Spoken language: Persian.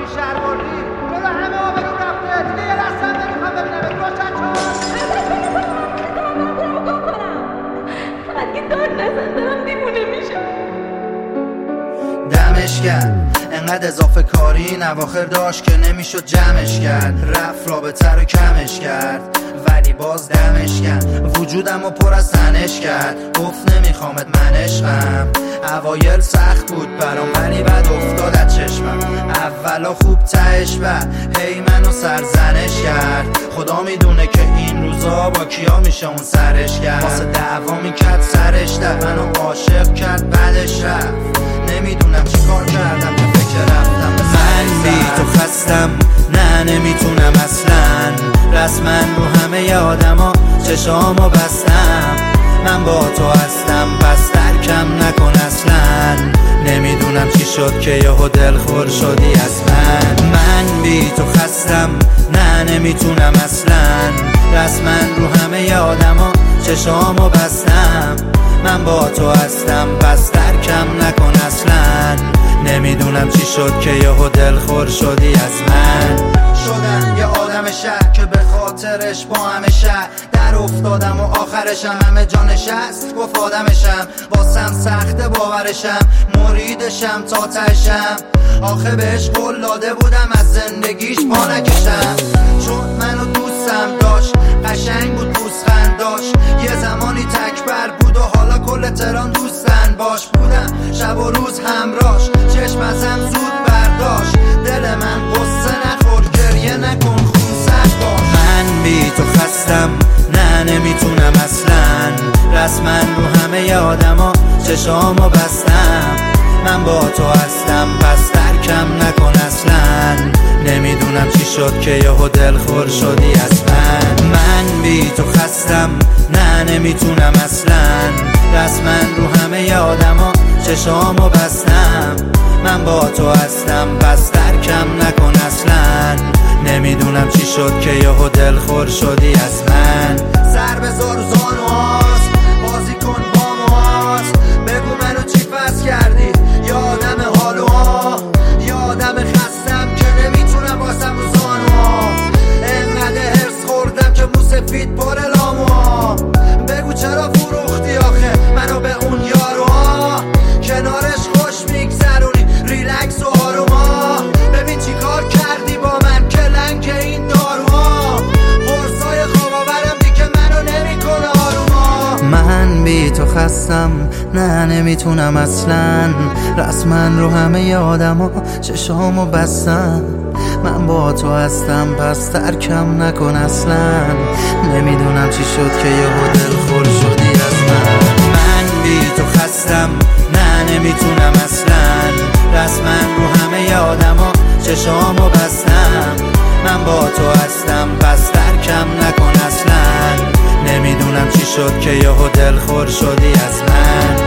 شهر بردی جلو همه آبرو رفته دیگه یه لحظه هم نمیخوام ببینمت روشن فقط که دار نزن دارم دیوونه میشم. دمش کرد انقدر اضافه کاری این اواخر داشت که نمیشد جمعش کرد، رفت رابطه رو کمش کرد ولی باز دمش کرد، وجودم رو پر از تنش کرد، گفت نمیخوامت من عشقم. اوایل سخت بود برام ولی بعد افتاد از چشمم، اولا خوب تهش بعد هی منو سرزنش کرد. خدا میدونه که این روزا با کیا میشه اون سرش کرد، واسه دعوا میکرد سرش در منو عاشق کرد بعدش رفت. نمیدونم چی کار کردم که فکر رفتم به من بی تو خستم نه نمیتونم اصلا، رسما رو همه آدما چشامو بستم. من با تو هستم بس ترکم نکن اصلا، نمیدونم چی شد که یهو دلخور شدی از من بی تو خستم نه نمیتونم اصلا، رسما رو همه آدما چشامو بستم. من با تو هستم بس ترکم نکن اصلا، نمیدونم چی شد که یهو دلخور شدی از من. شدم یه آدم شهر که به خاطرش با همه شهر در افتادم و آخرشم همه جانش هست، گفت آدمشم واسم سخته باورشم، مریدشم تا تهشم. آخه بهش قول داده بودم از زندگیش پا نکشم، چون منو دوستم داشت قشنگ بود پوزخند داشت، یه زمانی تکبر بود و حالا کل تهران دوستن باش بودم، شب و روز همراش، چشم ازم زود برداشت. دل من قصه نخور گریه نکن خون سرد باش. من بی تو خستم نه نمیتونم اصلا، رسما رو همه آدما چشامو بستم. من با تو هستم بس ترکم نکن اصلا، نمیدونم چی شد که یهو دلخور شدی از من بی تو خستم نه نمیتونم اصلا، رسما رو همه آدما چشامو بستم. من با تو هستم بس ترکم نکن اصلا، نمیدونم چی شد که یهو دلخور شدی از من. سر بذار زانوهاست بازی کن با موهاست، بگو منو چی پس کردی، یادم حالوها یادم خستم که نمیتونم باسم رو زانوها، انقدر هرس خوردم که مو سفید پر لاموها. بگو چرا فروختی آخه منو به اون یاروها، کنارش خوش میگذرونی ریلکس و آروما. ببین چی کار کردی با من که لنگ این داروها، قرصای خواب آورم دیگه منو نمیکنه آروما. من بی تو خستم نه نمیتونم اصلا، رسما رو همه آدما چشامو بستم. من با تو هستم پس ترکم نکن اصلا، نمیدونم چی شد که یهو دلخور شدی از من بی تو خستم نه نمیتونم اصلا، رسما رو همه آدما چشامو بستم. من با تو هستم پس ترکم نکن اصلا، نمیدونم چی شد که یهو دلخور شدی از من.